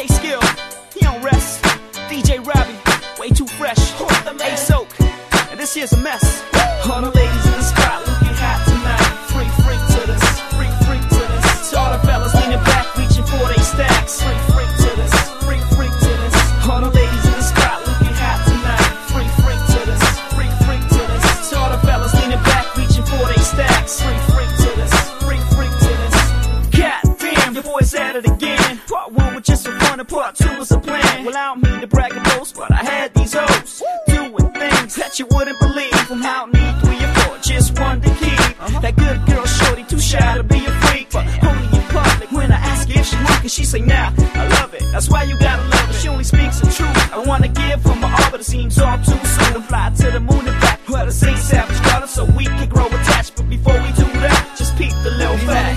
K-Skill, he don't rest. DJ Robbie, way too fresh. A-Soak, and this here's a mess. All the ladies in the spot looking hot tonight. Freak to this, freak to this. To all the fellas leaning back, reaching for they stacks. Freak to this, freak to this. All the ladies in the spot looking hot tonight. Freak to this, freak to this. To all the fellas leaning back, reaching for they stacks. Freak to this, freak to this. God damn, your boy's at it again. Part 1 was just a fun and part 2 was a plan. Well, I don't mean to brag and boast, but I had these hoes doing things that you wouldn't believe. From how need 3 or 4, just one to keep. That good girl shorty, too shy to be a freak, but only in public. When I ask her if she like it, she say nah, I love it. That's why you gotta love it. She only speaks the truth. I wanna give her my all, but it seems all too soon to fly to the moon and back. Well, the same savage brother, so we can grow attached. But before we do that, just peep the little facts.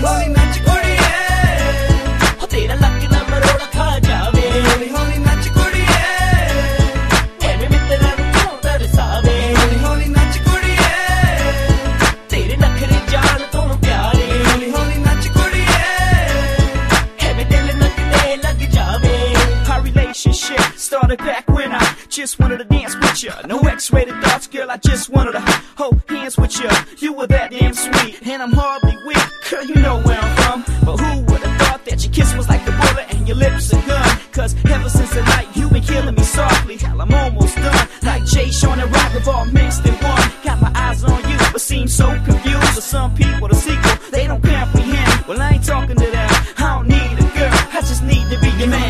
Started back when I just wanted to dance with ya. No X-rated thoughts, girl, I just wanted to hold hands with ya. You were that damn sweet, and I'm hardly weak. Girl, you know where I'm from, but who would've thought that your kiss was like the bullet and your lips a gun? Cause ever since the night you've been killing me softly. Hell, I'm almost done, like Jay, Sean, and Rocket all mixed in one. Got my eyes on you, but seem so confused. For some people, the sequel, they don't comprehend. Well, I ain't talking to them, I don't need a girl, I just need to be your man.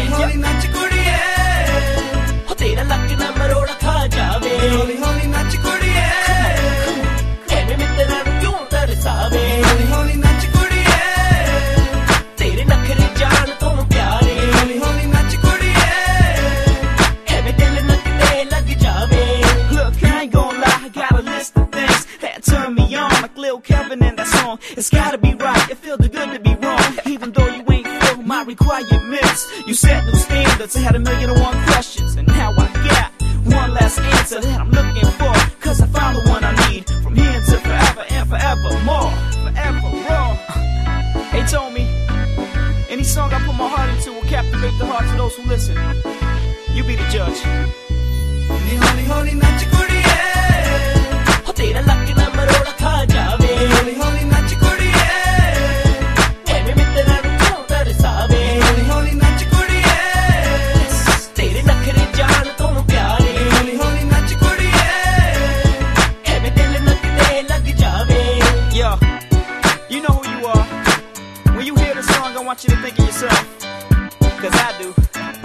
हौली हौली नाच कुड़िए ऐवें मित्तरां नूं क्यों तरसावे हौली हौली नाच कुड़िए तेरे नखरे जान तो प्यारे हौली हौली नाच कुड़िए ऐवें दिल नकदे लग जावे. Look, I ain't gon' lie, I got a list of things that turn me on, like Lil Kevin in that song. It's gotta be right, it feels good to be wrong, even though you ain't feel my requirements. You set new standards, I had 1,000,001 questions, and now I got one last answer that I'm looking for. Cause I found the one I need, from here to forever and forevermore. Forever raw. They told me any song I put my heart into will captivate the hearts of those who listen. You be the judge. हौली हौली नाच कुड़िए हो तेरा luck ना मरोड़ा खा जावे हौली हौली नाच कुड़िए ऐवें मित्तरां नूं क्यों तरसावे हौली हौली नाच कुड़िए तेरे नखरे जान तो प्यारे हौली हौली नाच कुड़िए ऐवें दिल नकदे लग जावे. Yo, you know who you are. When you hear the song, I want you to think of yourself, cause I do.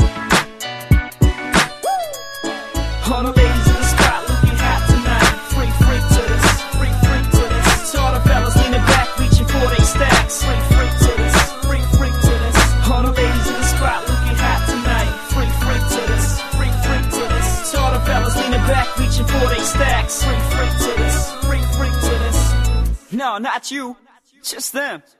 All the ladies in the spot looking hot tonight. Freak to this, freak to this. To all the fellas leaning back, reaching for they stacks. Freak to this, freak to this. All the ladies in the spot looking hot tonight. Freak to this, freak to this. To all the fellas leaning back, reaching for they stacks. Freak to this, freak to this. No, not you, just them.